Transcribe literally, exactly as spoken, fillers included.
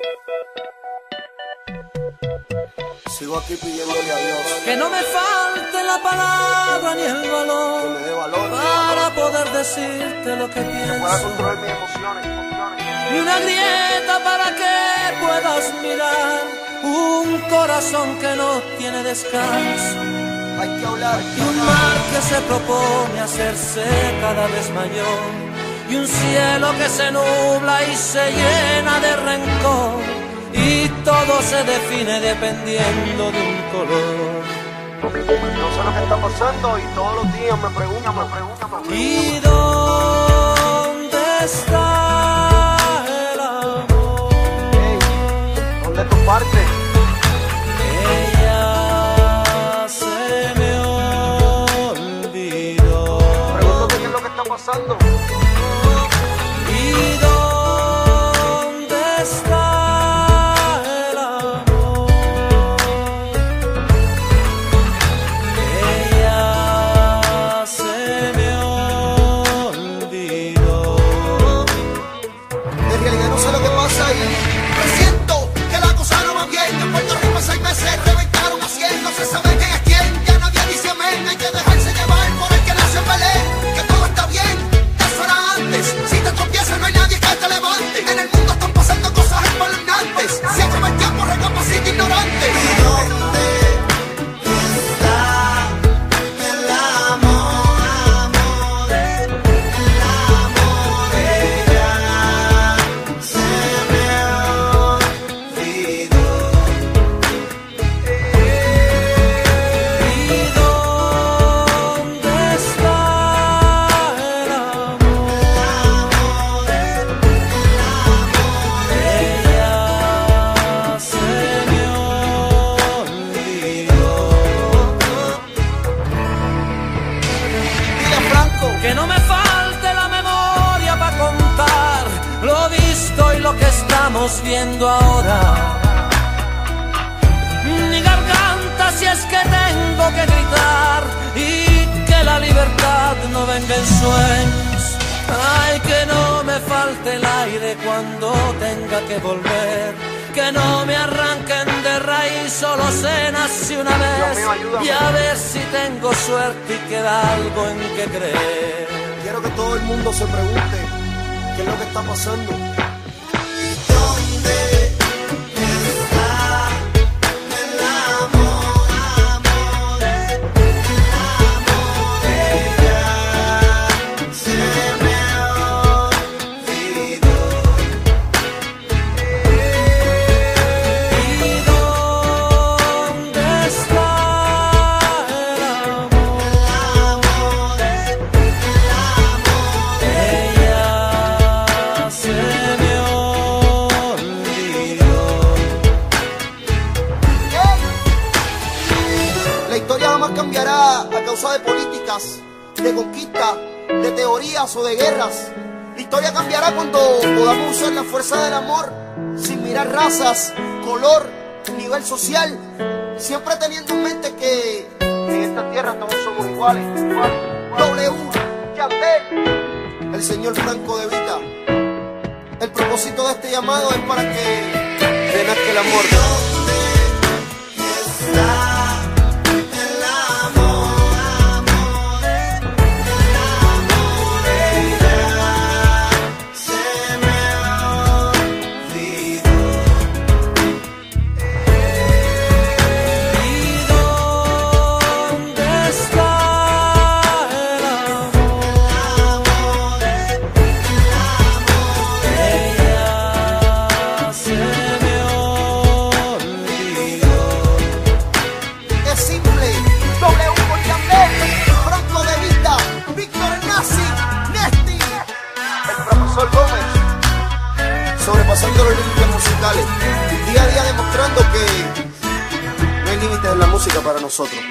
Sigo aquí pidiéndole a Dios que no me falte la palabra ni el valor, que me dé valor para poder decirte lo que que pienso, pueda controlar mis emociones, emociones. ni una grieta para que puedas mirar un corazón que no tiene descanso, Hay que hablar, hay y que un hablar. mar que se propone hacerse cada vez mayor, y un cielo que se nubla y se llena de rencor, y todo se define dependiendo de un color. No sé lo que está pasando y todos los días me preguntan, me preguntan, me preguntan. ¿Y dónde está el amor? Hey, ¿dónde es tu parte? Ella se me olvidó. Pregúntate qué es lo que está pasando. ¿Y dónde está el amor? Ella se me olvidó. En realidad no sé lo que pasa ahí. Presiento que la cosa no va bien. En Puerto Rico seis meses reventaron a cien. No se sabe quién es quién. Ya nadie dice amén. Hay que dejarse llevar por el que nació en Belén. Que todo está bien, eso era antes. Si te tropiezas no hay nadie que te levante. En el mundo están pasando cosas espeluznantes. Si acaba el tiempo recapacita ignorante. ¿Y dónde está el amor? Amor, el amor de ella se me olvidó. ¿Y dónde está el amor? Ella se me olvidó. Dile a Franco Que no me falte la memoria para contar lo visto y lo que estamos viendo ahora. Ni garganta si es que tengo que gritar, y que la libertad no venga en sueños. Ay, que no me falte el aire cuando tenga que volver, que no me arranquen de raíz, solo se nace una vez. mío, ayúdame. Y a ver si tengo suerte y queda algo en que creer. quiero que todo el mundo se pregunte qué es lo que está pasando. ¿Dónde está el amor? Amor, el amor de ella se me olvidó. ¿Y dónde está el amor? Amor, el amor de Ella se me olvidó. La historia jamás cambiará a causa de políticas, de conquista, de teorías o de guerras. La historia cambiará cuando podamos usar la fuerza del amor, sin mirar razas, color, nivel social, siempre teniendo en mente que en esta tierra todos somos iguales. W, Yandel, el señor Franco de Vita. El propósito de este llamado es para que renazca el amor. está el amor, amor, el amor de ella se me olvidó. ¿Y dónde está el amor? Amor, el amor de Ella se me olvidó. Es simple, W por Yandel, Franco de Vita, Víctor Nazi, Nesti, el profesor Gómez, sobrepasando los límites musicales, día a día demostrando que no hay límites en la música para nosotros.